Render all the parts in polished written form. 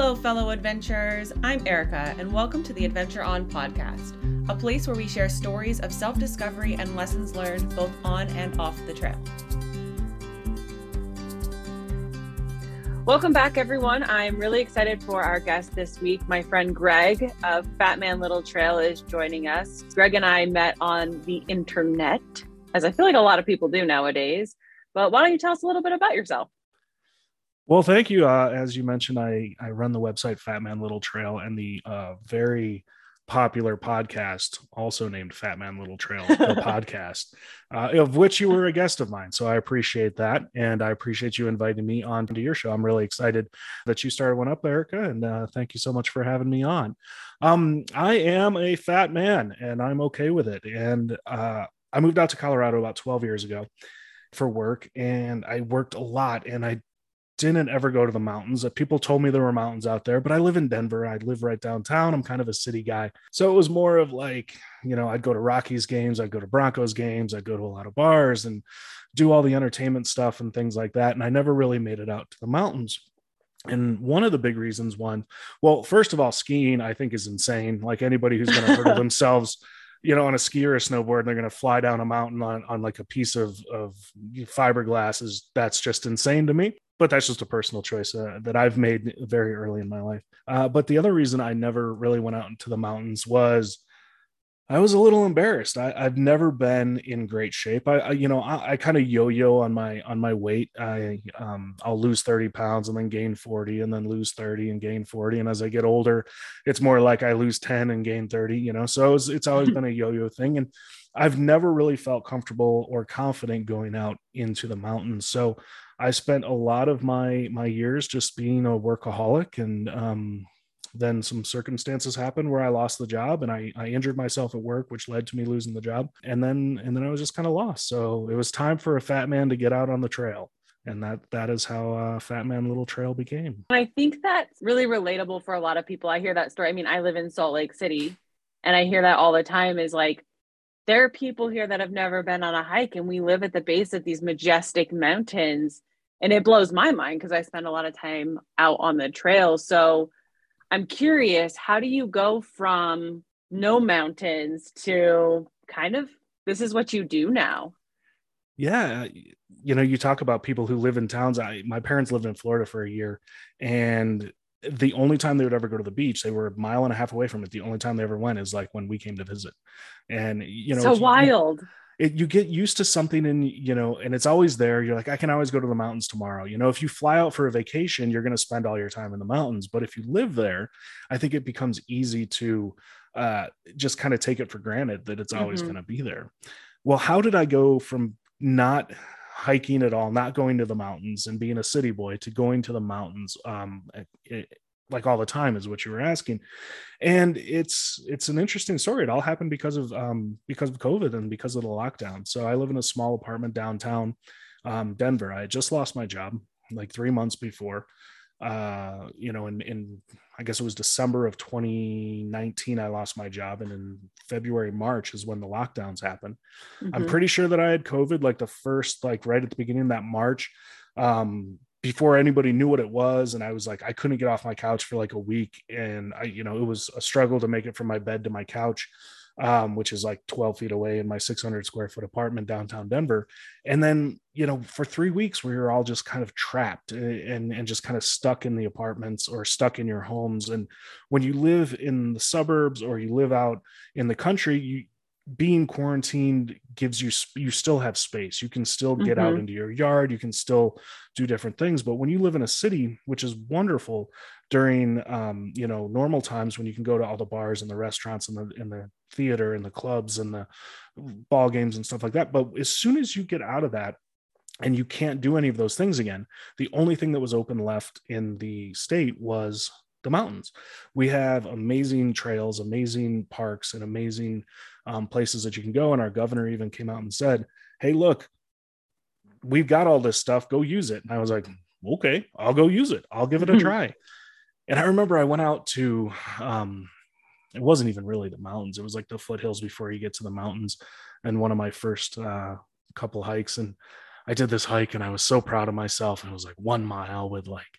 Hello, fellow adventurers. I'm Erica, and welcome to the Adventure On podcast, a place where we share stories of self-discovery and lessons learned both on and off the trail. Welcome back, everyone. I'm really excited for our guest this week. My friend Greg of Fat Man Little Trail is joining us. Greg and I met on the internet, as I feel like a lot of people do nowadays. But why don't you tell us a little bit about yourself? Well, thank you. As you mentioned, I run the website Fat Man Little Trail and the very popular podcast, also named Fat Man Little Trail, the podcast, of which you were a guest of mine. So I appreciate that. And I appreciate you inviting me on to your show. I'm really excited that you started one up, Erica. And thank you so much for having me on. I am a fat man and I'm okay with it. And I moved out to Colorado about 12 years ago for work, and I worked a lot, and I didn't ever go to the mountains. People told me there were mountains out there, but I live in Denver. I live right downtown. I'm kind of a city guy. So it was more of like, I'd go to Rockies games, I'd go to Broncos games, I'd go to a lot of bars and do all the entertainment stuff and things like that. And I never really made it out to the mountains. And one of the big reasons, first of all, skiing, I think, is insane. Like, anybody who's going to hurt themselves on a ski or a snowboard, and they're going to fly down a mountain on like a piece of fiberglass, that's just insane to me. But that's just a personal choice that I've made very early in my life. But the other reason I never really went out into the mountains was I was a little embarrassed. I've never been in great shape. I kind of yo-yo on my weight. I'll lose 30 pounds and then gain 40 and then lose 30 and gain 40. And as I get older, it's more like I lose 10 and gain 30, so it's always been a yo-yo thing. And I've never really felt comfortable or confident going out into the mountains. So I spent a lot of my years just being a workaholic, and then some circumstances happened where I lost the job, and I injured myself at work, which led to me losing the job. And then I was just kind of lost. So it was time for a fat man to get out on the trail. And that is how Fat Man Little Trail became. I think that's really relatable for a lot of people. I hear that story. I mean, I live in Salt Lake City, and I hear that all the time, is like, there are people here that have never been on a hike, and we live at the base of these majestic mountains. And it blows my mind because I spend a lot of time out on the trail. So I'm curious, how do you go from no mountains to kind of, this is what you do now? Yeah. You talk about people who live in towns. My parents lived in Florida for a year, and the only time they would ever go to the beach, they were a mile and a half away from it. The only time they ever went is like when we came to visit. And, so wild. You get used to something, and and it's always there. You're like, I can always go to the mountains tomorrow. If you fly out for a vacation, you're going to spend all your time in the mountains. But if you live there, I think it becomes easy to just kind of take it for granted that it's always going to be there. Well, how did I go from not hiking at all, not going to the mountains and being a city boy, to going to the mountains like all the time, is what you were asking? And it's an interesting story. It all happened because of COVID and because of the lockdown. So I live in a small apartment downtown Denver. I had just lost my job like 3 months before. In I guess it was December of 2019, I lost my job. And in February, March is when the lockdowns happened. I'm pretty sure that I had COVID like the first, like right at the beginning of that March, before anybody knew what it was. And I was like, I couldn't get off my couch for like a week. And it was a struggle to make it from my bed to my couch, which is like 12 feet away in my 600 square foot apartment downtown Denver. And then, for 3 weeks, we were all just kind of trapped and just kind of stuck in the apartments or stuck in your homes. And when you live in the suburbs or you live out in the country, being quarantined gives you still have space. You can still get out into your yard. You can still do different things. But when you live in a city, which is wonderful during, normal times, when you can go to all the bars and the restaurants and the theater and the clubs and the ball games and stuff like that. But as soon as you get out of that and you can't do any of those things again, the only thing that was open left in the state was the mountains. We have amazing trails, amazing parks, and amazing places that you can go. And our governor even came out and said, hey, look, we've got all this stuff, go use it. And I was like, okay, I'll go use it. I'll give it a try. And I remember I went out to, it wasn't even really the mountains. It was like the foothills before you get to the mountains. And one of my first couple hikes. And I did this hike and I was so proud of myself. And it was like 1 mile with like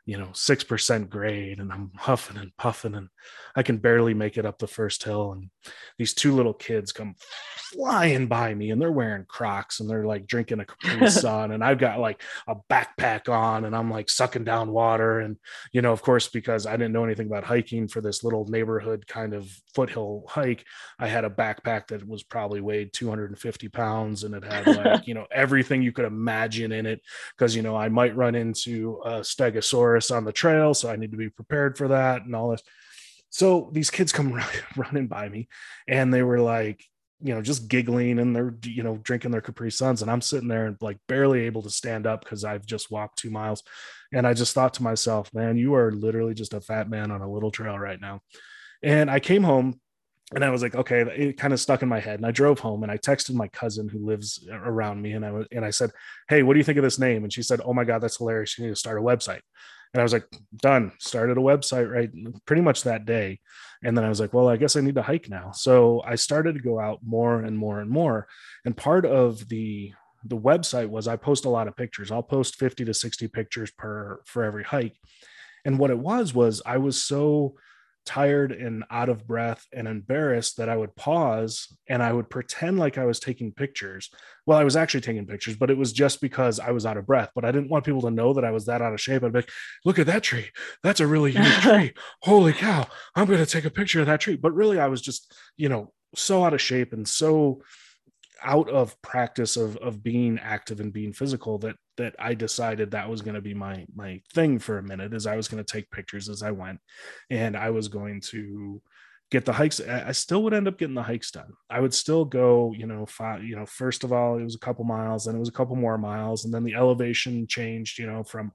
6% grade, and I'm huffing and puffing, and I can barely make it up the first hill. And these two little kids come flying by me, and they're wearing Crocs, and they're like drinking a Capri Sun, and I've got like a backpack on, and I'm like sucking down water. And, of course, because I didn't know anything about hiking for this little neighborhood kind of foothill hike, I had a backpack that was probably weighed 250 pounds, and it had like, everything you could imagine in it, because, I might run into a stegosaurus on the trail, so I need to be prepared for that and all this. So these kids come running by me, and they were like, just giggling, and they're, drinking their Capri Suns, and I'm sitting there and like barely able to stand up because I've just walked 2 miles. And I just thought to myself, man, you are literally just a fat man on a little trail right now. And I came home, and I was like, okay, it kind of stuck in my head. And I drove home, and I texted my cousin who lives around me. And I said, hey, what do you think of this name? And she said, oh my God, that's hilarious. You need to start a website. And I was like, done. Started a website right pretty much that day. And then I was like, well, I guess I need to hike now. So I started to go out more and more and more. And part of the website was I post a lot of pictures. I'll post 50 to 60 pictures for every hike. And what it was I was so tired and out of breath and embarrassed that I would pause and I would pretend like I was taking pictures. Well, I was actually taking pictures, but it was just because I was out of breath. But I didn't want people to know that I was that out of shape. I'd be like, look at that tree. That's a really unique tree. Holy cow. I'm going to take a picture of that tree. But really, I was just, so out of shape and so out of practice of being active and being physical that I decided that was going to be my thing for a minute, is I was going to take pictures as I went, and I was going to get the hikes. I still would end up getting the hikes done. I would still go, first of all, it was a couple miles, and it was a couple more miles. And then the elevation changed, from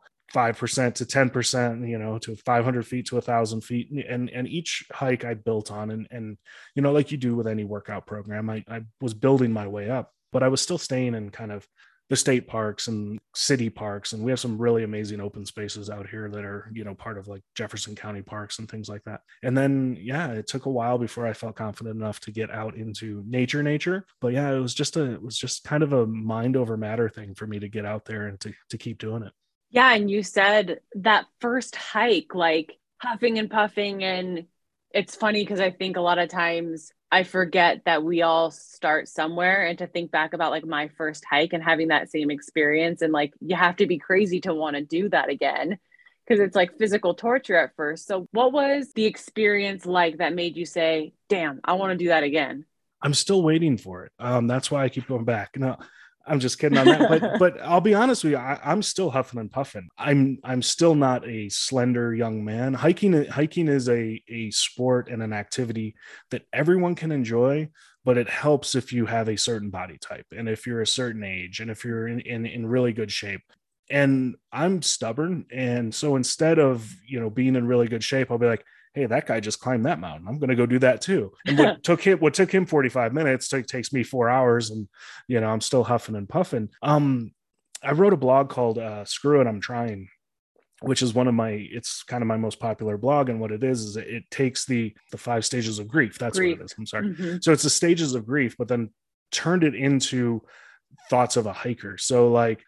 5% to 10%, to 500 feet to 1,000 feet. And each hike I built on, and like you do with any workout program, I was building my way up, but I was still staying in kind of the state parks and city parks. And we have some really amazing open spaces out here that are, part of like Jefferson County parks and things like that. And then, it took a while before I felt confident enough to get out into nature. But yeah, it was just kind of a mind over matter thing for me to get out there and to keep doing it. Yeah. And you said that first hike, like huffing and puffing. And it's funny because I think a lot of times I forget that we all start somewhere, and to think back about like my first hike and having that same experience. And like, you have to be crazy to want to do that again, because it's like physical torture at first. So what was the experience like that made you say, damn, I want to do that again? I'm still waiting for it. That's why I keep going back. No, I'm just kidding on that. But I'll be honest with you, I'm still huffing and puffing. I'm still not a slender young man. Hiking is a sport and an activity that everyone can enjoy, but it helps if you have a certain body type, and if you're a certain age, and if you're in really good shape. And I'm stubborn. And so instead of, being in really good shape, I'll be like, hey, that guy just climbed that mountain. I'm going to go do that too. And what took him 45 minutes takes me 4 hours, and, I'm still huffing and puffing. I wrote a blog called Screw It, I'm Trying, which is it's kind of my most popular blog. And what it is it takes the 5 stages of grief. That's what it is. I'm sorry. Mm-hmm. So it's the stages of grief, but then turned it into thoughts of a hiker. So like,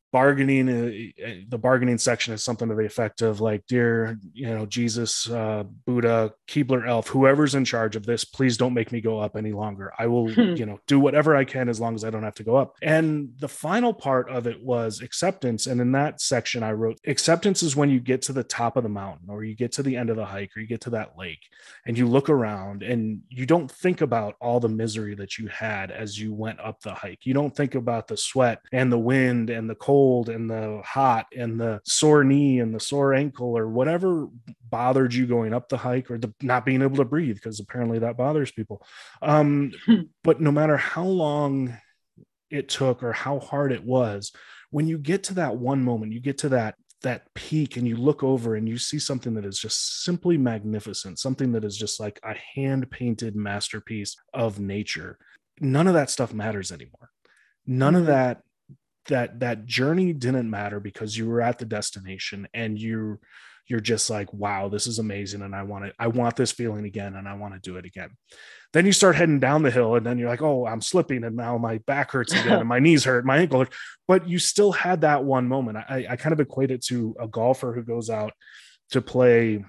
the bargaining section is something to the effect of like, dear, Jesus, Buddha, Keebler elf, whoever's in charge of this, please don't make me go up any longer. I will, do whatever I can as long as I don't have to go up. And the final part of it was acceptance. And in that section, I wrote, acceptance is when you get to the top of the mountain, or you get to the end of the hike, or you get to that lake, and you look around and you don't think about all the misery that you had as you went up the hike. You don't think about the sweat and the wind and the cold and the hot and the sore knee and the sore ankle, or whatever bothered you going up the hike, or the not being able to breathe, because apparently that bothers people. But no matter how long it took or how hard it was, when you get to that one moment, you get to that peak, and you look over and you see something that is just simply magnificent, something that is just like a hand-painted masterpiece of nature. None of that stuff matters anymore. None of that that journey didn't matter because you were at the destination, and you're just like, wow, this is amazing, and I want this feeling again, and I want to do it again. Then you start heading down the hill, and then you're like, oh, I'm slipping, and now my back hurts again, and my knees hurt, my ankle hurts. But you still had that one moment. I kind of equate it to a golfer who goes out to play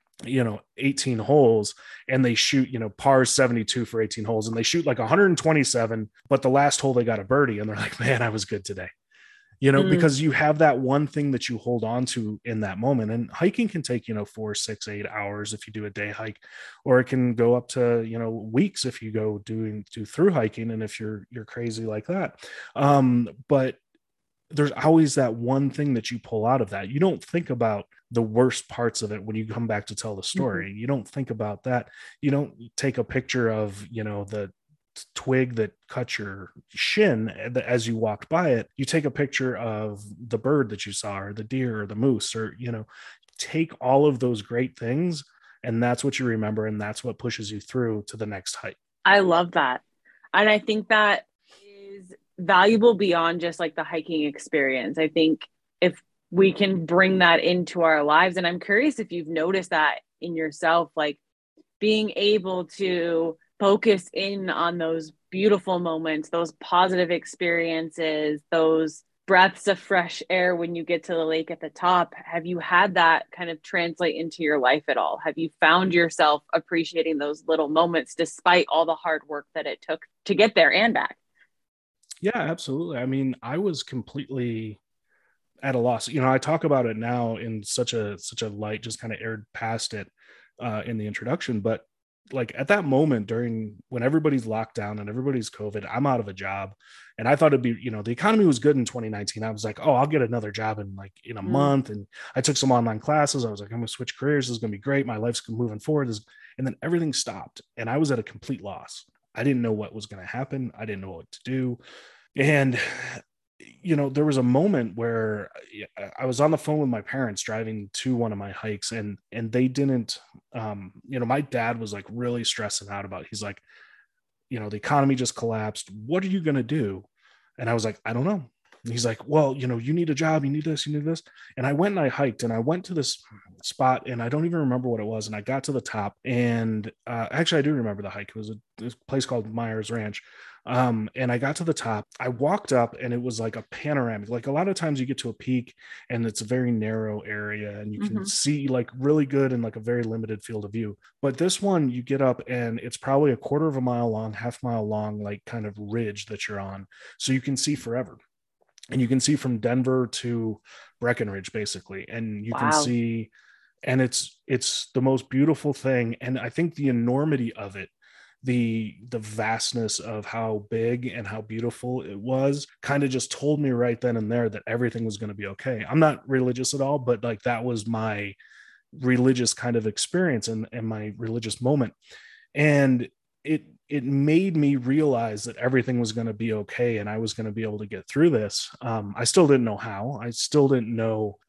18 holes, and they shoot, par 72 for 18 holes, and they shoot like 127, but the last hole they got a birdie, and they're like, man, I was good today. Because you have that one thing that you hold on to in that moment. And hiking can take, 4, 6, 8 hours if you do a day hike, or it can go up to, weeks if you go do through hiking. And if you're crazy like that. But there's always that one thing that you pull out of that. You don't think about the worst parts of it when you come back to tell the story. You don't think about that. You don't take a picture of, the twig that cut your shin as you walked by it. You take a picture of the bird that you saw, or the deer, or the moose, or take all of those great things, and that's what you remember, and that's what pushes you through to the next hike. I love that. And I think that is valuable beyond just like the hiking experience. I think if we can bring that into our lives, and I'm curious if you've noticed that in yourself, like being able to focus in on those beautiful moments, those positive experiences, those breaths of fresh air when you get to the lake at the top. Have you had that kind of translate into your life at all? Have you found yourself appreciating those little moments despite all the hard work that it took to get there and back? Yeah, absolutely. I mean, I was completely at a loss. I talk about it now in such a light, just kind of aired past it in the introduction, but like at that moment when everybody's locked down and everybody's COVID, I'm out of a job, and I thought it'd be, the economy was good in 2019. I was like, oh, I'll get another job in a month. And I took some online classes. I was like, I'm going to switch careers. This is going to be great. My life's moving forward. And then everything stopped, and I was at a complete loss. I didn't know what was going to happen. I didn't know what to do. And there was a moment where I was on the phone with my parents driving to one of my hikes, and they didn't, my dad was like really stressing out about it. He's like, the economy just collapsed. What are you going to do? And I was like, I don't know. And he's like, well, you need a job, you need this, you need this. And I went and I hiked, and I went to this spot, and I don't even remember what it was. And I got to the top, and actually I do remember the hike. It was this place called Myers Ranch. And I got to the top. I walked up, and it was like a panoramic. Like a lot of times you get to a peak and it's a very narrow area, and you can see like really good in like a very limited field of view. But this one, you get up and it's probably a quarter of a mile long, half mile long, like kind of ridge that you're on. So you can see forever. And you can see from Denver to Breckenridge, basically. And you can see, and it's the most beautiful thing. And I think the enormity of it, the vastness of how big and how beautiful it was, kind of just told me right then and there that everything was going to be okay. I'm not religious at all, but like that was my religious kind of experience and my religious moment. And it made me realize that everything was going to be okay, and I was going to be able to get through this. I still didn't know how. I still didn't know.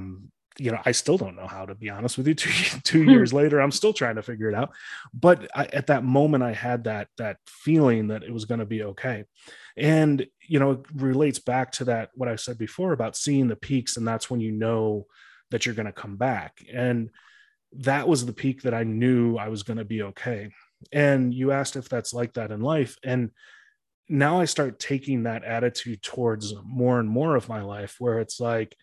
I still don't know how, to be honest with you. Two years later, I'm still trying to figure it out. But at that moment, I had that feeling that it was going to be okay. And it relates back to that what I said before about seeing the peaks, and that's when you know that you're going to come back. And that was the peak that I knew I was going to be okay. And you asked if that's like that in life. And now I start taking that attitude towards more and more of my life, where it's like,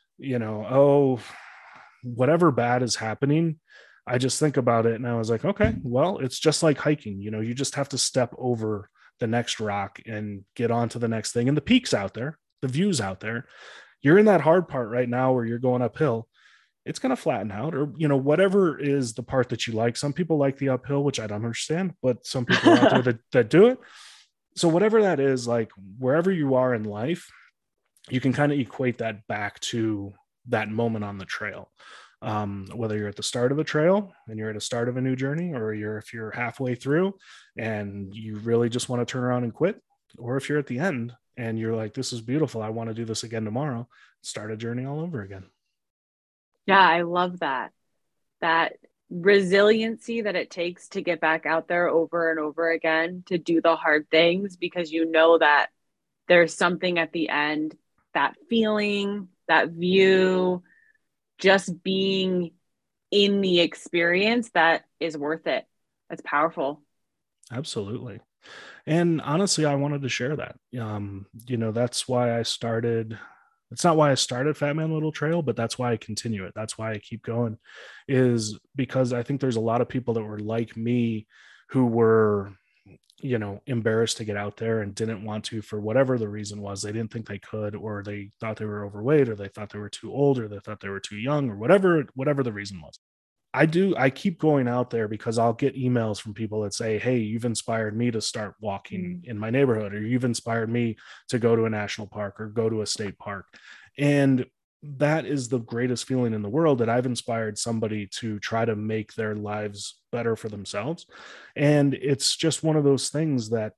oh, whatever bad is happening, I just think about it. And I was like, okay, well, it's just like hiking. You just have to step over the next rock and get on to the next thing. And the peak's out there, the view's out there. You're in that hard part right now where you're going uphill. It's going to flatten out, or, whatever is the part that you like. Some people like the uphill, which I don't understand, but some people are out there that do it. So whatever that is, like wherever you are in life, you can kind of equate that back to that moment on the trail. Whether you're at the start of a trail and you're at the start of a new journey, or if you're halfway through and you really just want to turn around and quit, or if you're at the end and you're like, this is beautiful, I want to do this again tomorrow, start a journey all over again. Yeah, I love that resiliency that it takes to get back out there over and over again to do the hard things, because that there's something at the end, that feeling, that view, just being in the experience that is worth it. That's powerful. Absolutely. And honestly, I wanted to share that. That's why I started. It's not why I started Fat Man Little Trail, but that's why I continue it. That's why I keep going, is because I think there's a lot of people that were like me who were, embarrassed to get out there and didn't want to for whatever the reason was. They didn't think they could, or they thought they were overweight, or they thought they were too old, or they thought they were too young, or whatever the reason was. I keep going out there because I'll get emails from people that say, hey, you've inspired me to start walking in my neighborhood, or you've inspired me to go to a national park or go to a state park. And that is the greatest feeling in the world, that I've inspired somebody to try to make their lives better for themselves. And it's just one of those things that,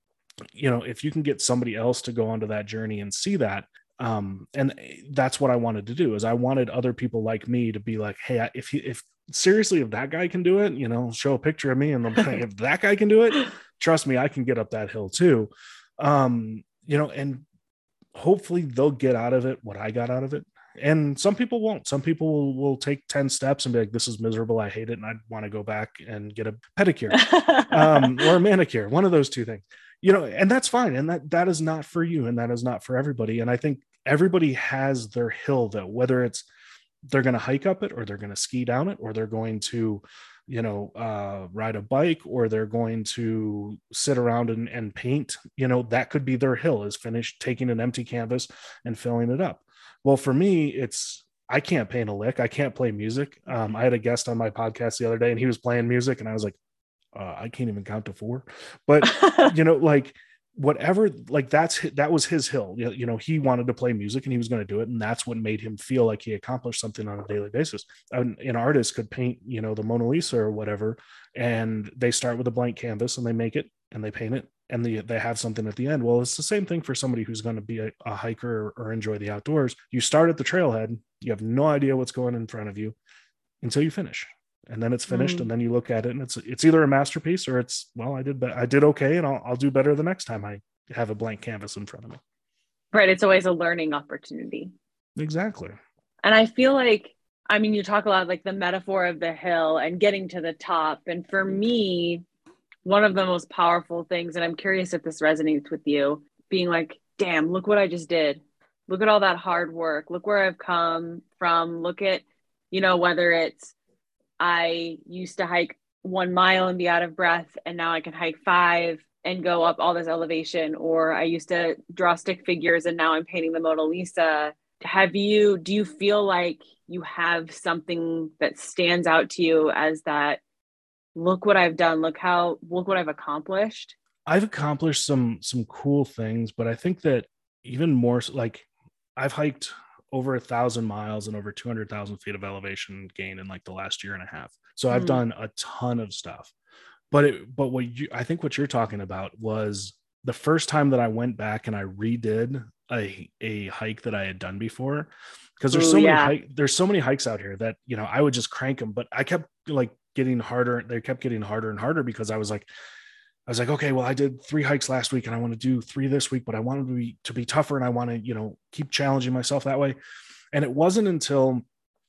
if you can get somebody else to go onto that journey and see that, and that's what I wanted to do, is I wanted other people like me to be like, hey, if seriously, if that guy can do it, show a picture of me and if that guy can do it, trust me, I can get up that hill too. And hopefully they'll get out of it what I got out of it. And some people won't. Some people will take 10 steps and be like, this is miserable, I hate it, and I want to go back and get a pedicure or a manicure, one of those two things, and that's fine. And that is not for you, and that is not for everybody. And I think everybody has their hill, though, whether it's they're going to hike up it, or they're going to ski down it, or they're going to ride a bike, or they're going to sit around and paint. That could be their hill, is taking an empty canvas and filling it up. Well, for me, I can't paint a lick, I can't play music. I had a guest on my podcast the other day, and he was playing music, and I was like, I can't even count to 4. But whatever, that was his hill. He wanted to play music, and he was going to do it, and that's what made him feel like he accomplished something on a daily basis. An artist could paint the Mona Lisa or whatever, and they start with a blank canvas, and they make it, and they paint it, and they have something at the end. Well, it's the same thing for somebody who's going to be a hiker or enjoy the outdoors. You start at the trailhead, you have no idea what's going in front of you until you finish. And then it's finished, and then you look at it, and it's either a masterpiece, or it's, well, I did okay, and I'll do better the next time I have a blank canvas in front of me. Right. It's always a learning opportunity. Exactly. And I feel like, you talk a lot like the metaphor of the hill and getting to the top. And for me, one of the most powerful things, and I'm curious if this resonates with you, being like, damn, look what I just did. Look at all that hard work. Look where I've come from. Look at, whether it's, I used to hike 1 mile and be out of breath, and now I can hike 5 and go up all this elevation. Or I used to draw stick figures, and now I'm painting the Mona Lisa. Do you feel like you have something that stands out to you as that, look what I've done, look what I've accomplished? I've accomplished some cool things, but I think that even more, like, I've hiked over 1,000 miles and over 200,000 feet of elevation gain in like the last year and a half. So I've done a ton of stuff, but I think what you're talking about was the first time that I went back and I redid a hike that I had done before, because there's so many hikes out here that, I would just crank them, but I kept like getting harder. They kept getting harder and harder, because I was like, okay, well, I did 3 hikes last week, and I want to do 3 this week, but I wanted to be tougher, and I want to, keep challenging myself that way. And it wasn't until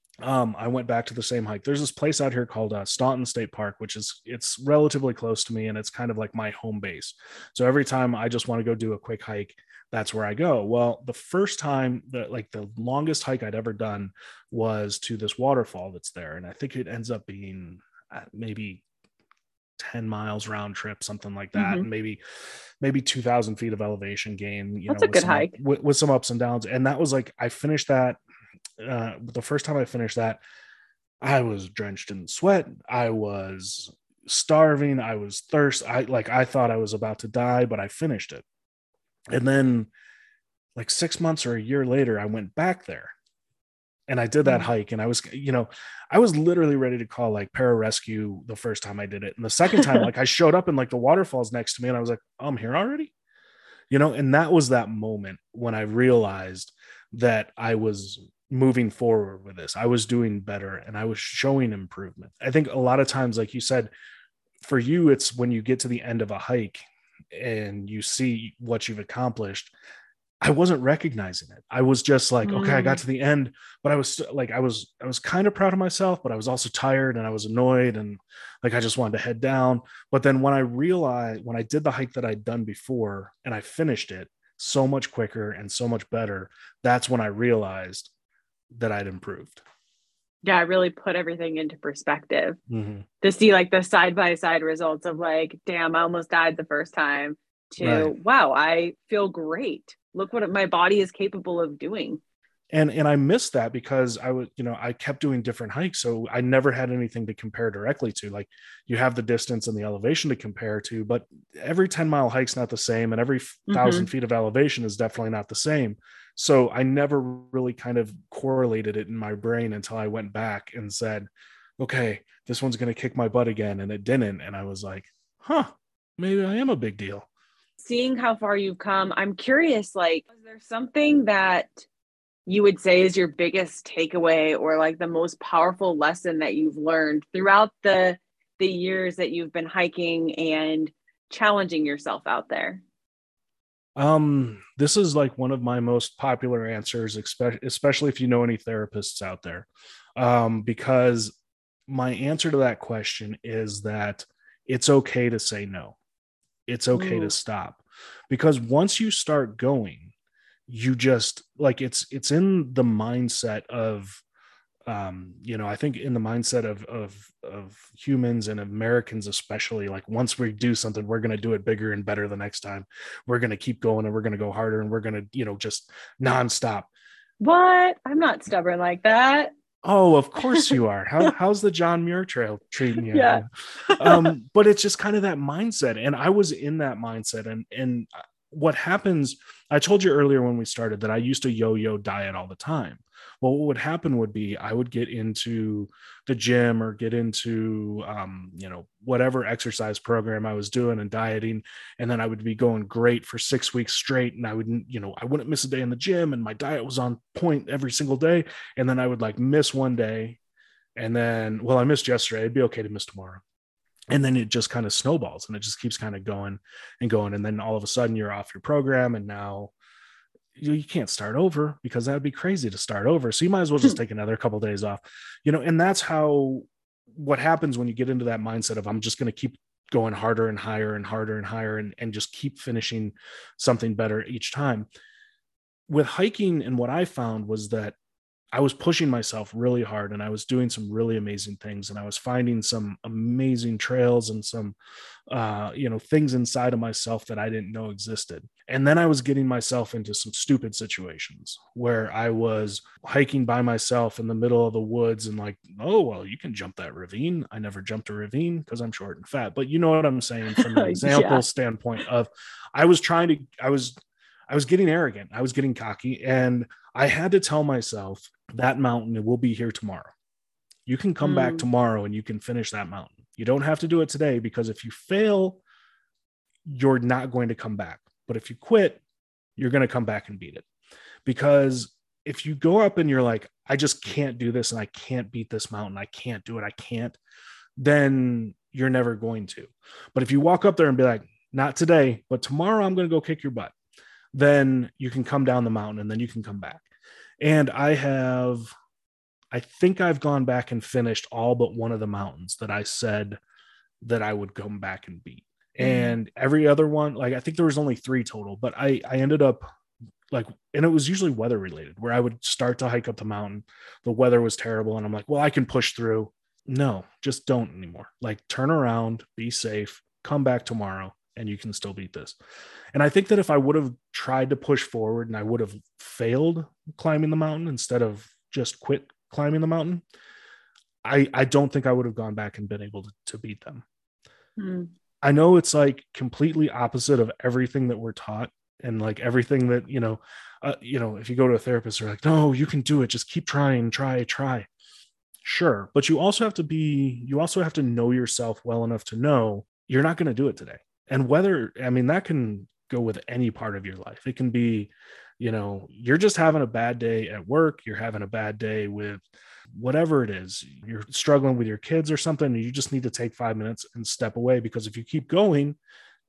I went back to the same hike. There's this place out here called Staunton State Park, it's relatively close to me, and it's kind of like my home base. So every time I just want to go do a quick hike, that's where I go. Well, the first time the longest hike I'd ever done was to this waterfall that's there. And I think it ends up being maybe 10 miles round trip, something like that. And maybe 2,000 feet of elevation gain, that's a good hike with some ups and downs. And that was like, I finished that. The first time I finished that, I was drenched in sweat. I was starving. I was thirsty. I thought I was about to die, but I finished it. And then like 6 months or a year later, I went back there and I did that hike, and I was literally ready to call like pararescue the first time I did it. And the second time, like I showed up and like the waterfall's next to me, and I was like, oh, I'm here already, and that was that moment when I realized that I was moving forward with this. I was doing better, and I was showing improvement. I think a lot of times, like you said, for you, it's when you get to the end of a hike and you see what you've accomplished, I wasn't recognizing it. I was just like, okay, I got Mm. to the end, but I was like, I was kind of proud of myself, but I was also tired and I was annoyed and like, I just wanted to head down. But then when I realized, when I did the hike that I'd done before and I finished it so much quicker and so much better, that's when I realized that I'd improved. Yeah, I really put everything into perspective Mm-hmm. to see like the side by side results of like, damn, I almost died the first time Right. to wow, I feel great. Look what my body is capable of doing. And I missed that because I was, I kept doing different hikes, so I never had anything to compare directly to. Like, you have the distance and the elevation to compare to, but every 10-mile hike's not the same, and every 1,000 Mm-hmm. feet of elevation is definitely not the same. So I never really kind of correlated it in my brain until I went back and said, okay, this one's going to kick my butt again, and it didn't. And I was like, huh, maybe I am a big deal. Seeing how far you've come, I'm curious, like, is there something that you would say is your biggest takeaway or like the most powerful lesson that you've learned throughout the years that you've been hiking and challenging yourself out there? This is like one of my most popular answers, especially if you know any therapists out there. Because my answer to that question is that it's okay to say no. It's okay to Ooh. stop. Because once you start going, you just like it's in the mindset of I think in the mindset of humans and Americans especially, like once we do something, we're going to do it bigger and better the next time. We're going to keep going and we're going to go harder and we're going to, just nonstop. What? I'm not stubborn like that. Oh, of course you are. How's the John Muir Trail treating you? Yeah. But it's just kind of that mindset, and I was in that mindset, and what happens? I told you earlier when we started that I used to yo-yo diet all the time. Well, what would happen would be I would get into the gym or get into whatever exercise program I was doing and dieting, and then I would be going great for 6 weeks straight, and I wouldn't miss a day in the gym, and my diet was on point every single day, and then I would like miss one day, and then, well, I missed yesterday, it'd be okay to miss tomorrow, and then it just kind of snowballs and it just keeps kind of going and going, and then all of a sudden you're off your program, and now you can't start over because that would be crazy to start over, so you might as well just take another couple of days off, and that's how what happens when you get into that mindset of I'm just going to keep going harder and higher and harder and higher, and just keep finishing something better each time. With hiking, and what I found was that I was pushing myself really hard and I was doing some really amazing things, and I was finding some amazing trails and some things inside of myself that I didn't know existed. And then I was getting myself into some stupid situations where I was hiking by myself in the middle of the woods and like, oh, well, you can jump that ravine. I never jumped a ravine because I'm short and fat. But you know what I'm saying from an example Yeah. standpoint of I was trying to, I was getting arrogant. I was getting cocky, and I had to tell myself that mountain will be here tomorrow. You can come back Mm. tomorrow and you can finish that mountain. You don't have to do it today, because if you fail, you're not going to come back. But if you quit, you're going to come back and beat it. Because if you go up and you're like, I just can't do this and I can't beat this mountain, I can't do it, I can't, then you're never going to. But if you walk up there and be like, not today, but tomorrow I'm going to go kick your butt, then you can come down the mountain and then you can come back. And I think I've gone back and finished all but one of the mountains that I said that I would come back and beat. Mm. And every other one, like I think there was only 3 total, but I ended up like, and it was usually weather related, where I would start to hike up the mountain. The weather was terrible. And I'm like, well, I can push through. No, just don't anymore. Like, turn around, be safe, come back tomorrow, and you can still beat this. And I think that if I would have tried to push forward and I would have failed climbing the mountain instead of just quit climbing the mountain, I don't think I would have gone back and been able to beat them. Mm. I know it's like completely opposite of everything that we're taught, and like everything that, if you go to a therapist, they're like, no, you can do it. Just keep trying, try. Sure. But you also have to know yourself well enough to know you're not going to do it today. And that can go with any part of your life. It can be, you're just having a bad day at work. You're having a bad day with whatever it is. You're struggling with your kids or something, and you just need to take 5 minutes and step away, because if you keep going,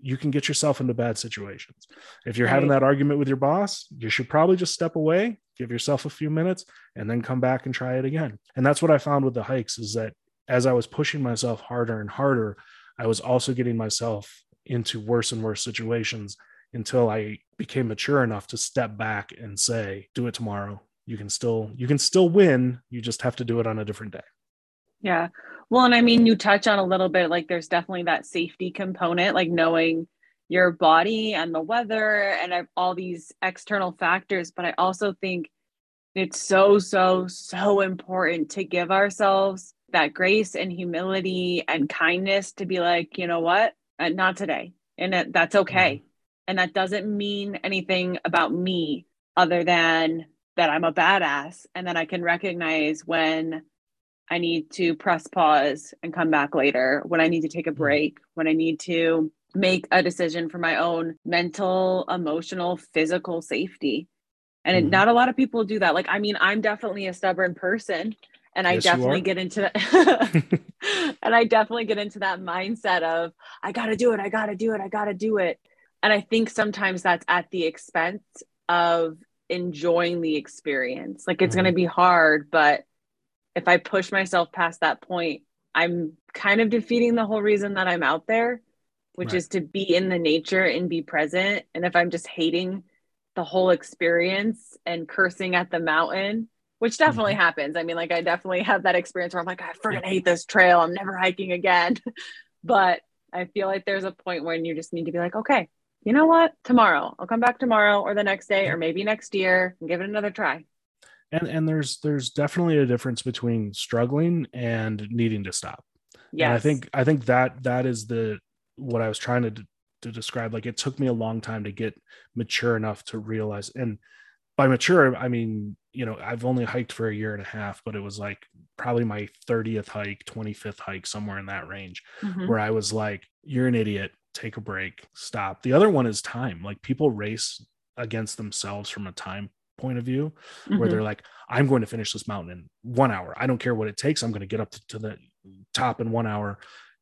you can get yourself into bad situations. If you're Right. having that argument with your boss, you should probably just step away, give yourself a few minutes, and then come back and try it again. And that's what I found with the hikes, is that as I was pushing myself harder and harder, I was also getting myself into worse and worse situations until I became mature enough to step back and say, do it tomorrow. You can still win. You just have to do it on a different day. Yeah. Well, and I mean, you touch on a little bit, like there's definitely that safety component, like knowing your body and the weather and all these external factors. But I also think it's so, so, so important to give ourselves that grace and humility and kindness to be like, you know what? Not today. And that's okay. Mm-hmm. And that doesn't mean anything about me other than that I'm a badass and that I can recognize when I need to press pause and come back later, when I need to take a break, when I need to make a decision for my own mental, emotional, physical safety. And not a lot of people do that. Like, I mean, I'm definitely a stubborn person, and I Yes, you definitely are. get into that. And I definitely get into that mindset of, I got to do it. I got to do it. I got to do it. And I think sometimes that's at the expense of enjoying the experience. Like, it's going to be hard, but if I push myself past that point, I'm kind of defeating the whole reason that I'm out there, which Right. is to be in the nature and be present. And if I'm just hating the whole experience and cursing at the mountain, which definitely happens. I mean, like, I definitely have that experience where I'm like, I freaking hate this trail. I'm never hiking again. But I feel like there's a point when you just need to be like, okay, you know what? Tomorrow, I'll come back tomorrow or the next day or maybe next year and give it another try. And there's definitely a difference between struggling and needing to stop. And Yes. I think that is the what I was trying to describe. Like, it took me a long time to get mature enough to realize, and by mature I mean, you know, I've only hiked for a year and a half, but it was like probably my 30th hike, 25th hike, somewhere in that range, Mm-hmm. where I was like, you're an idiot, take a break, stop. The other one is time. Like, people race against themselves from a time point of view, where Mm-hmm. they're like, I'm going to finish this mountain in 1 hour. I don't care what it takes. I'm going to get up to the top in 1 hour.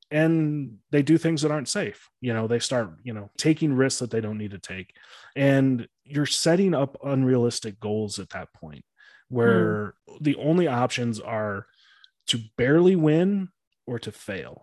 And they do things that aren't safe. You know, they start, you know, taking risks that they don't need to take. And you're setting up unrealistic goals at that point, where the only options are to barely win or to fail.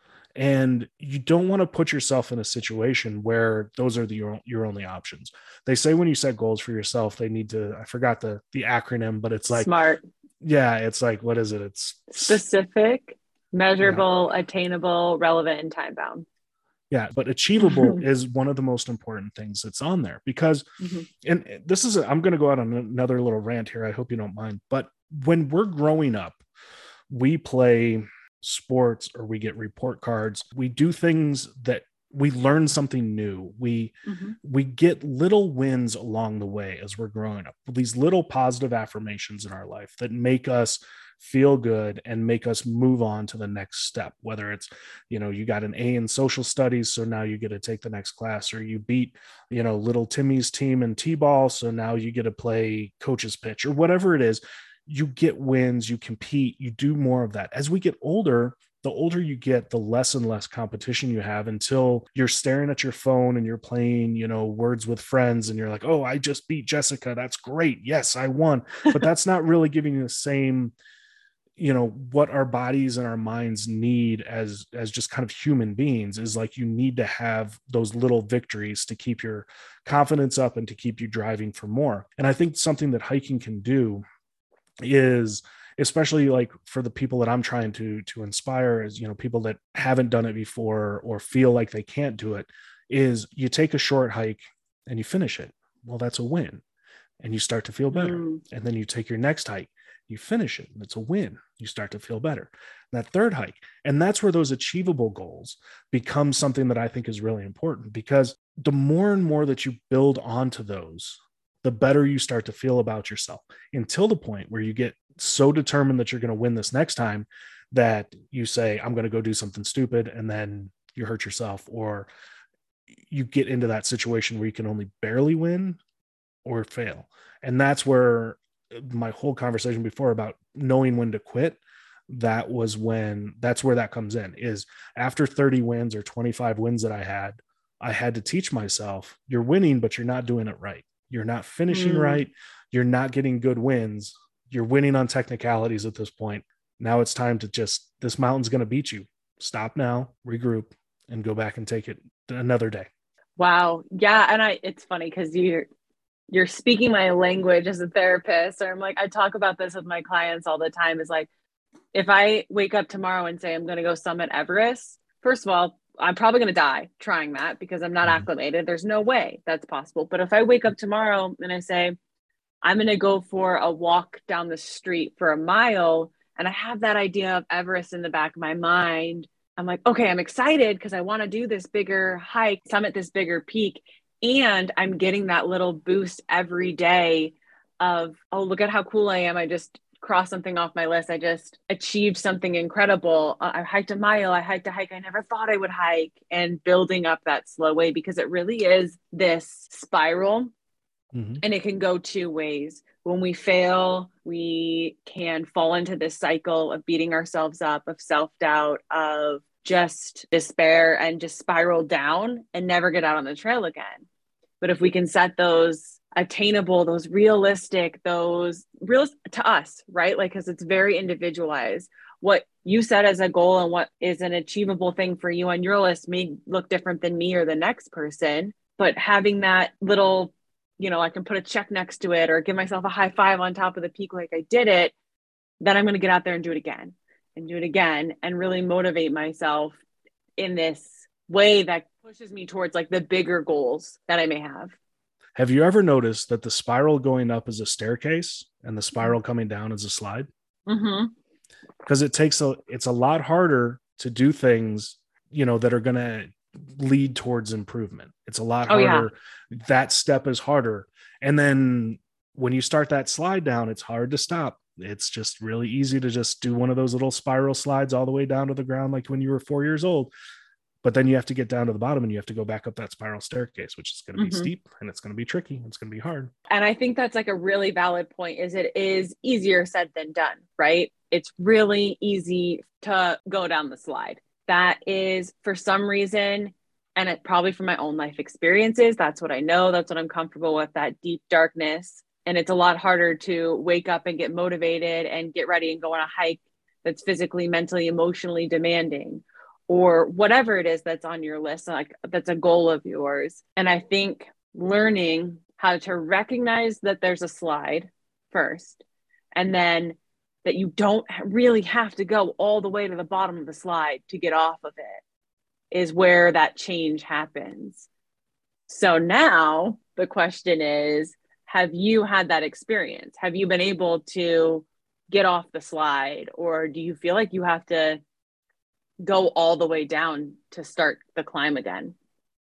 And you don't want to put yourself in a situation where those are your only options. They say when you set goals for yourself, they need to, I forgot the acronym, but it's like, Smart. yeah, it's like, what is it? It's Specific, yeah. measurable, attainable, relevant, and time bound. Yeah, but achievable is one of the most important things that's on there, because, and this is, I'm going to go out on another little rant here. I hope you don't mind. But when we're growing up, we play sports or we get report cards. We do things that we learn something new. We get little wins along the way as we're growing up. These little positive affirmations in our life that make us feel good and make us move on to the next step. Whether it's, you know, you got an A in social studies, so now you get to take the next class, or you beat, you know, little Timmy's team in T-ball, so now you get to play coach's pitch, or whatever it is. You get wins, you compete, you do more of that. As we get older, the older you get, the less and less competition you have, until you're staring at your phone and you're playing, you know, Words with Friends, and you're like, oh, I just beat Jessica. That's great. Yes, I won. But that's not really giving you the same, you know, what our bodies and our minds need as just kind of human beings, is like, you need to have those little victories to keep your confidence up and to keep you driving for more. And I think something that hiking can do is, especially like for the people that I'm trying to inspire, is, you know, people that haven't done it before or feel like they can't do it, is you take a short hike and you finish it. Well, that's a win, and you start to feel better. And then you take your next hike, you finish it, and it's a win. You start to feel better. That third hike, and that's where those achievable goals become something that I think is really important, because the more and more that you build onto those, the better you start to feel about yourself, until the point where you get so determined that you're going to win this next time that you say, I'm going to go do something stupid, and then you hurt yourself, or you get into that situation where you can only barely win or fail. And that's where my whole conversation before about knowing when to quit, that's where that comes in, is after 30 wins or 25 wins that I had, I had to teach myself, you're winning, but you're not doing it right. You're not finishing Mm. right. You're not getting good wins. You're winning on technicalities at this point. Now it's time to just, this mountain's going to beat you. Stop now, regroup, and go back and take it another day. Wow. Yeah. And it's funny because you're speaking my language as a therapist. Or I'm like, I talk about this with my clients all the time. Is like, if I wake up tomorrow and say I'm going to go summit Everest, first of all, I'm probably going to die trying that because I'm not acclimated. There's no way that's possible. But if I wake up tomorrow and I say, I'm going to go for a walk down the street for a mile, and I have that idea of Everest in the back of my mind, I'm like, okay, I'm excited because I want to do this bigger hike, summit this bigger peak. And I'm getting that little boost every day of, oh, look at how cool I am. I just crossed something off my list. I just achieved something incredible. I hiked a mile. I hiked a hike I never thought I would hike, and building up that slow way, because it really is this spiral. Mm-hmm. And it can go two ways. When we fail, we can fall into this cycle of beating ourselves up, of self-doubt, of just despair, and just spiral down and never get out on the trail again. But if we can set those attainable, those realistic, those real to us, right? Like, because it's very individualized. What you set as a goal and what is an achievable thing for you on your list may look different than me or the next person. But having that little, I can put a check next to it or give myself a high five on top of the peak, like I did it, then I'm going to get out there and do it again and do it again and really motivate myself in this way that pushes me towards like the bigger goals that I may have. Have you ever noticed that the spiral going up is a staircase and the spiral coming down is a slide? Mm-hmm. Because it's a lot harder to do things, that are going to lead towards improvement. It's a lot harder. Yeah. That step is harder. And then when you start that slide down, it's hard to stop. It's just really easy to just do one of those little spiral slides all the way down to the ground, like when you were 4 years old. But then you have to get down to the bottom and you have to go back up that spiral staircase, which is going to be steep and it's going to be tricky. It's going to be hard. And I think that's like a really valid point, is it is easier said than done, right? It's really easy to go down the slide. That is, for some reason, and it probably from my own life experiences, that's what I know, that's what I'm comfortable with, that deep darkness. And it's a lot harder to wake up and get motivated and get ready and go on a hike that's physically, mentally, emotionally demanding, or whatever it is that's on your list, like that's a goal of yours. And I think learning how to recognize that there's a slide first, and then that you don't really have to go all the way to the bottom of the slide to get off of it, is where that change happens. So now the question is, have you had that experience? Have you been able to get off the slide, or do you feel like you have to go all the way down to start the climb again?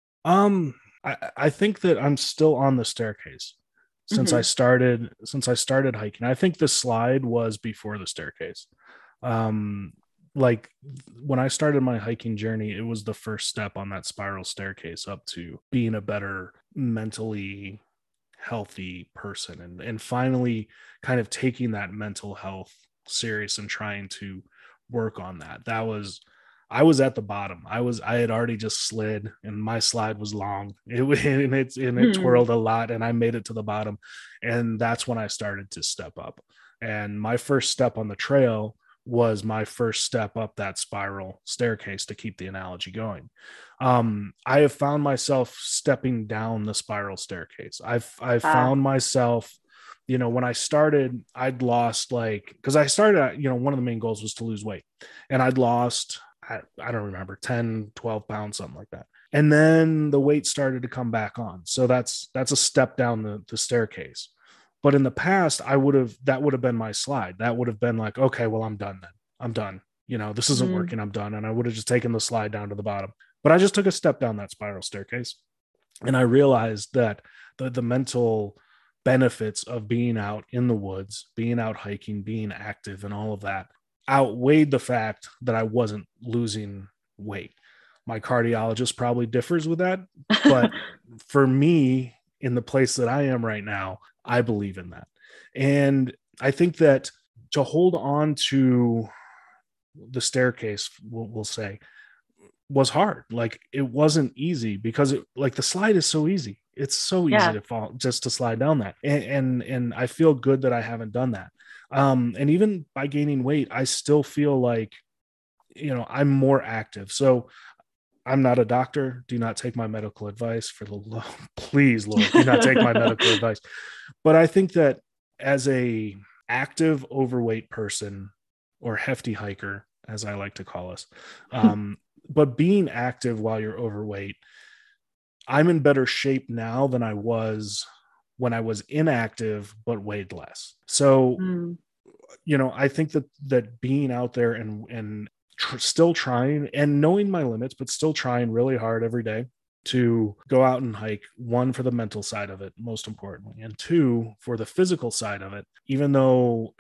I think that I'm still on the staircase since I started hiking. I think the slide was before the staircase. Like when I started my hiking journey, it was the first step on that spiral staircase up to being a better mentally healthy person, and finally kind of taking that mental health serious and trying to work on that. I was at the bottom. I had already just slid, and my slide was long. It twirled a lot, and I made it to the bottom. And that's when I started to step up. And my first step on the trail was my first step up that spiral staircase, to keep the analogy going. I have found myself stepping down the spiral staircase. I've found myself, when I started, I'd lost because I started, one of the main goals was to lose weight, and I'd lost, I don't remember, 10, 12 pounds, something like that. And then the weight started to come back on. So that's a step down the staircase. But in the past, that would have been my slide. That would have been like, okay, well, I'm done then. I'm done. This isn't working. I'm done. And I would have just taken the slide down to the bottom. But I just took a step down that spiral staircase. And I realized that the mental benefits of being out in the woods, being out hiking, being active, and all of that outweighed the fact that I wasn't losing weight. My cardiologist probably differs with that, but for me, in the place that I am right now, I believe in that. And I think that to hold on to the staircase, we'll say, was hard. Like it wasn't easy because like the slide is so easy. It's so easy to fall, just to slide down that. And I feel good that I haven't done that. And even by gaining weight, I still feel like, I'm more active. So I'm not a doctor. Do not take my medical advice for the love. Please, Lord, do not take my medical advice. But I think that as a active overweight person, or hefty hiker, as I like to call us, but being active while you're overweight, I'm in better shape now than I was when I was inactive but weighed less. So, I think that being out there and still trying and knowing my limits, but still trying really hard every day to go out and hike, one, for the mental side of it, most importantly, and two, for the physical side of it, even though,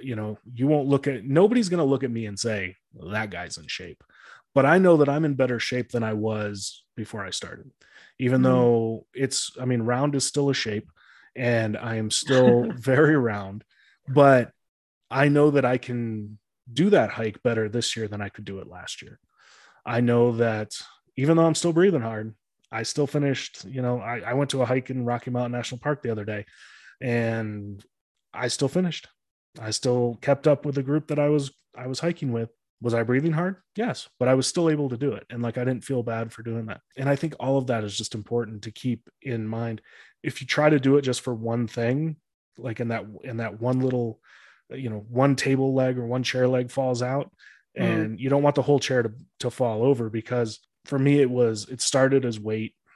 nobody's going to look at me and say, that guy's in shape. But I know that I'm in better shape than I was before I started, even though round is still a shape and I am still very round, but I know that I can do that hike better this year than I could do it last year. I know that even though I'm still breathing hard, I still finished, I went to a hike in Rocky Mountain National Park the other day and I still finished. I still kept up with the group that I was hiking with. Was I breathing hard? Yes, but I was still able to do it. And like, I didn't feel bad for doing that. And I think all of that is just important to keep in mind. If you try to do it just for one thing, like in that one little, one table leg or one chair leg falls out, and you don't want the whole chair to fall over, because for me, it started as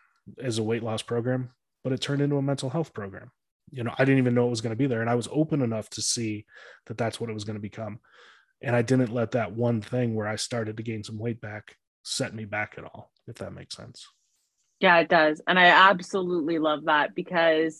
a weight loss program, but it turned into a mental health program. I didn't even know it was going to be there. And I was open enough to see that that's what it was going to become. And I didn't let that one thing where I started to gain some weight back set me back at all, if that makes sense. Yeah, it does. And I absolutely love that because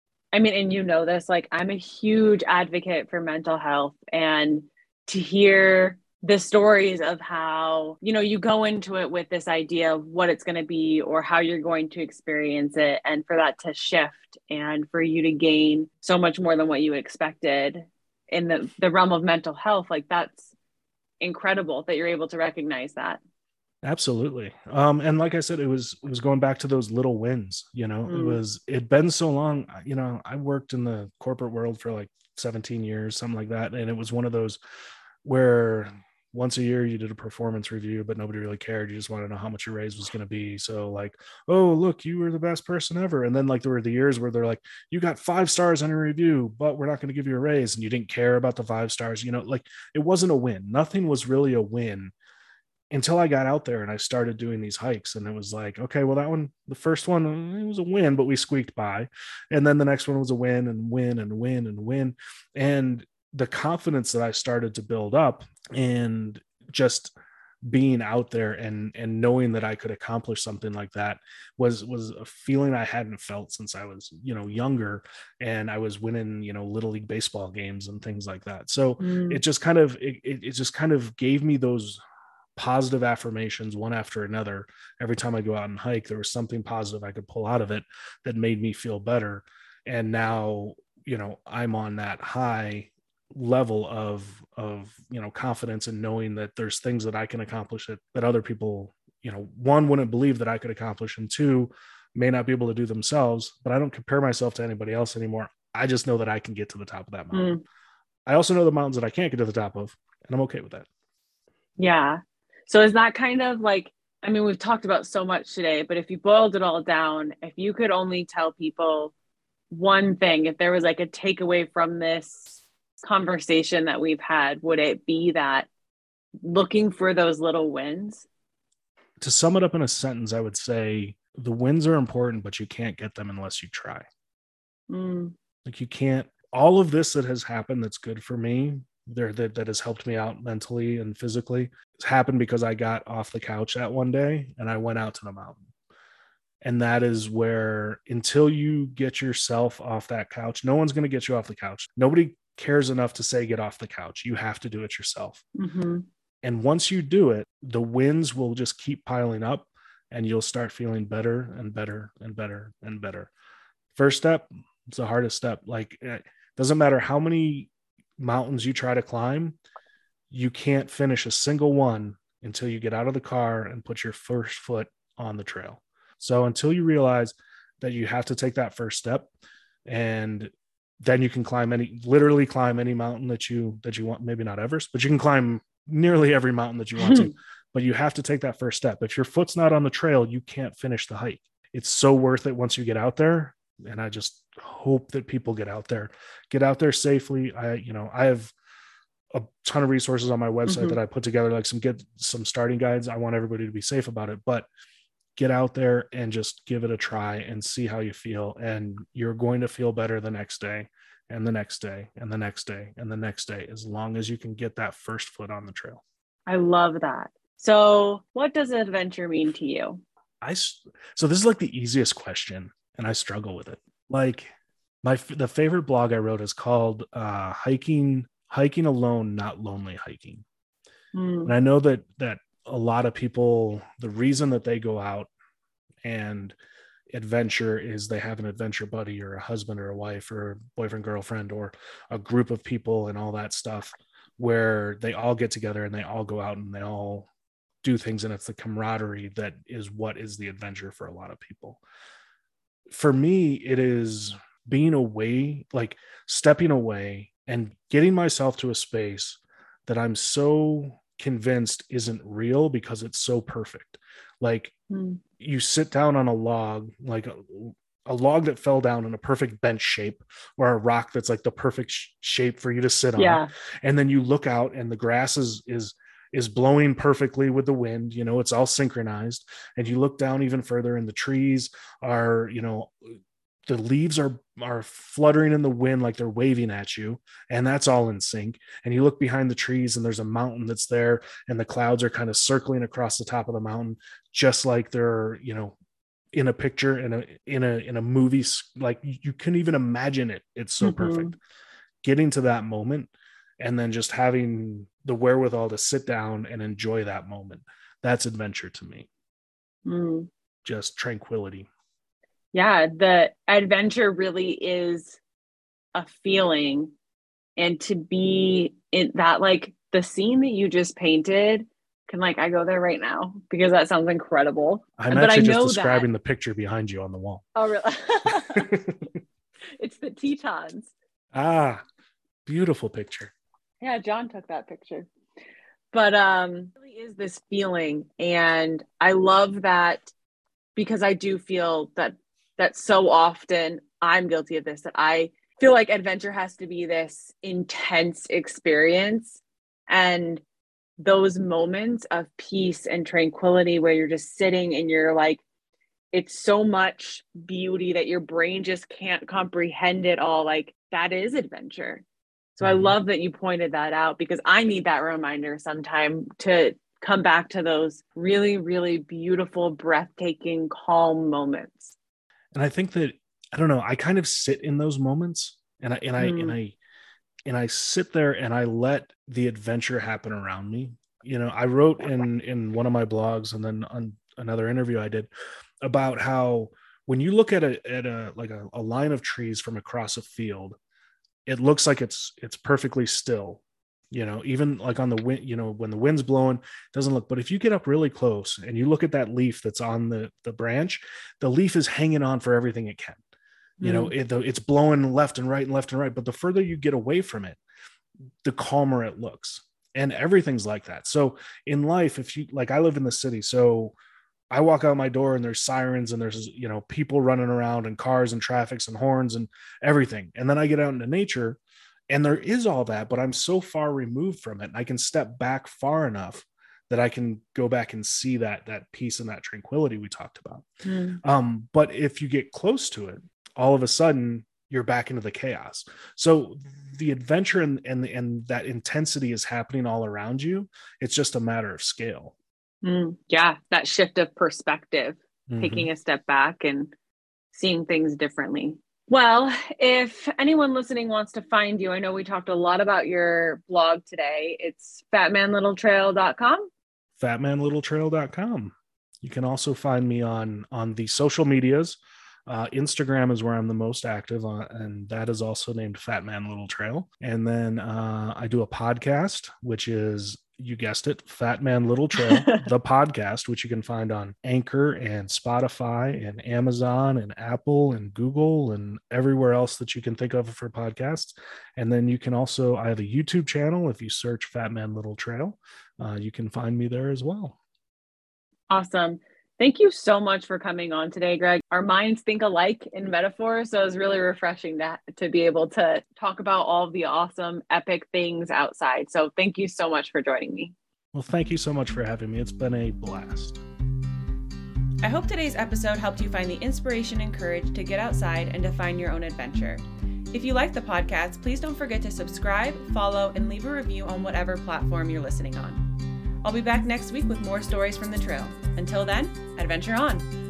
and this, like, I'm a huge advocate for mental health, and to hear the stories of how, you go into it with this idea of what it's going to be or how you're going to experience it, and for that to shift and for you to gain so much more than what you expected in the realm of mental health, like, that's incredible that you're able to recognize that. Absolutely. And like I said, it was going back to those little wins, it'd been so long, I worked in the corporate world for like 17 years, something like that. And it was one of those where once a year you did a performance review, but nobody really cared. You just wanted to know how much your raise was going to be. So like, oh, look, you were the best person ever. And then like, there were the years where they're like, you got 5 stars on your review, but we're not going to give you a raise. And you didn't care about the 5 stars, like it wasn't a win. Nothing was really a win until I got out there and I started doing these hikes. And it was like, okay, well, that one, the first one, it was a win, but we squeaked by. And then the next one was a win and win and win and win. And the confidence that I started to build up, and just being out there and knowing that I could accomplish something like that was a feeling I hadn't felt since I was, younger, and I was winning, little league baseball games and things like that. So it just kind of gave me those positive affirmations one after another. Every time I go out and hike, there was something positive I could pull out of it that made me feel better. And now, I'm on that high level of confidence, and knowing that there's things that I can accomplish that other people, one, wouldn't believe that I could accomplish, and two, may not be able to do themselves. But I don't compare myself to anybody else anymore. I just know that I can get to the top of that mountain. I also know the mountains that I can't get to the top of, and I'm okay with that. Yeah. So is that kind of like, we've talked about so much today, but if you boiled it all down, if you could only tell people one thing, if there was like a takeaway from this conversation that we've had, would it be that looking for those little wins? To sum it up in a sentence, I would say the wins are important, but you can't get them unless you try. Like, you can't, all of this that has happened that's good for me, that has helped me out mentally and physically, it's happened because I got off the couch that one day and I went out to the mountain. And that is where, until you get yourself off that couch, no one's going to get you off the couch. Nobody cares enough to say, get off the couch. You have to do it yourself. And once you do it, the wins will just keep piling up, and you'll start feeling better and better and better and better. First step, it's the hardest step. Like, it doesn't matter how many mountains you try to climb, you can't finish a single one until you get out of the car and put your first foot on the trail. So until you realize that you have to take that first step, and then you can literally climb any mountain that you want, maybe not Everest, but you can climb nearly every mountain that you want to, but you have to take that first step. If your foot's not on the trail, you can't finish the hike. It's so worth it once you get out there. And I just hope that people get out there safely. I have a ton of resources on my website that I put together, like some starting guides. I want everybody to be safe about it, but get out there and just give it a try and see how you feel. And you're going to feel better the next day and the next day and the next day and the next day, as long as you can get that first foot on the trail. I love that. So what does adventure mean to you? So this is like the easiest question, and I struggle with it. Like the favorite blog I wrote is called hiking alone, not lonely hiking. And I know that a lot of people, the reason that they go out and adventure is they have an adventure buddy or a husband or a wife or a boyfriend, girlfriend, or a group of people and all that stuff, where they all get together and they all go out and they all do things. And it's the camaraderie that is what is the adventure for a lot of people. For me, it is being away, like stepping away and getting myself to a space that I'm so convinced isn't real because it's so perfect. Like you sit down on a log, like a log that fell down in a perfect bench shape, or a rock that's like the perfect shape for you to sit on. Yeah. And then you look out and the grass is blowing perfectly with the wind, it's all synchronized. And you look down even further and the trees are, the leaves are fluttering in the wind like they're waving at you, and that's all in sync. And you look behind the trees and there's a mountain that's there, and the clouds are kind of circling across the top of the mountain, just like they're, in a picture, in a movie. Like you couldn't even imagine it. It's so perfect. Getting to that moment and then just having the wherewithal to sit down and enjoy that moment. That's adventure to me. Just tranquility. Yeah, the adventure really is a feeling. And to be in that, like the scene that you just painted, I go there right now because that sounds incredible. I'm actually just describing the picture behind you on the wall. Oh, really? It's the Tetons. Beautiful picture. Yeah, John took that picture. But it really is this feeling. And I love that, because I do feel that so often I'm guilty of this, that I feel like adventure has to be this intense experience. And those moments of peace and tranquility where you're just sitting and you're like, it's so much beauty that your brain just can't comprehend it all. Like that is adventure. So I love that you pointed that out, because I need that reminder sometime to come back to those really, really beautiful, breathtaking, calm moments. And I think that, I don't know, I kind of sit in those moments and I sit there and I let the adventure happen around me. I wrote in one of my blogs, and then on another interview I did, about how when you look at a line of trees from across a field, it looks like it's perfectly still, even like on the wind, when the wind's blowing, it doesn't look. But if you get up really close and you look at that leaf that's on the branch, the leaf is hanging on for everything it can. It's blowing left and right and left and right. But the further you get away from it, the calmer it looks. And everything's like that. So in life, if you, like, I live in the city, so I walk out my door and there's sirens and there's, people running around and cars and traffics and horns and everything. And then I get out into nature and there is all that, but I'm so far removed from it. And I can step back far enough that I can go back and see that peace and that tranquility we talked about. But if you get close to it, all of a sudden you're back into the chaos. So the adventure and that intensity is happening all around you. It's just a matter of scale. Yeah, that shift of perspective, taking a step back and seeing things differently. Well, if anyone listening wants to find you, I know we talked a lot about your blog today. It's fatmanlittletrail.com. fatmanlittletrail.com. You can also find me on the social medias. Instagram is where I'm the most active on, and that is also named Fat Man Little Trail. And then I do a podcast, which is you guessed it, Fat Man Little Trail, the podcast, which you can find on Anchor and Spotify and Amazon and Apple and Google and everywhere else that you can think of for podcasts. And then you can also, I have a YouTube channel. If you search Fat Man Little Trail, you can find me there as well. Awesome. Thank you so much for coming on today, Greg. Our minds think alike in metaphor, so it was really refreshing to be able to talk about all of the awesome, epic things outside. So thank you so much for joining me. Well, thank you so much for having me. It's been a blast. I hope today's episode helped you find the inspiration and courage to get outside and to find your own adventure. If you like the podcast, please don't forget to subscribe, follow, and leave a review on whatever platform you're listening on. I'll be back next week with more stories from the trail. Until then, adventure on!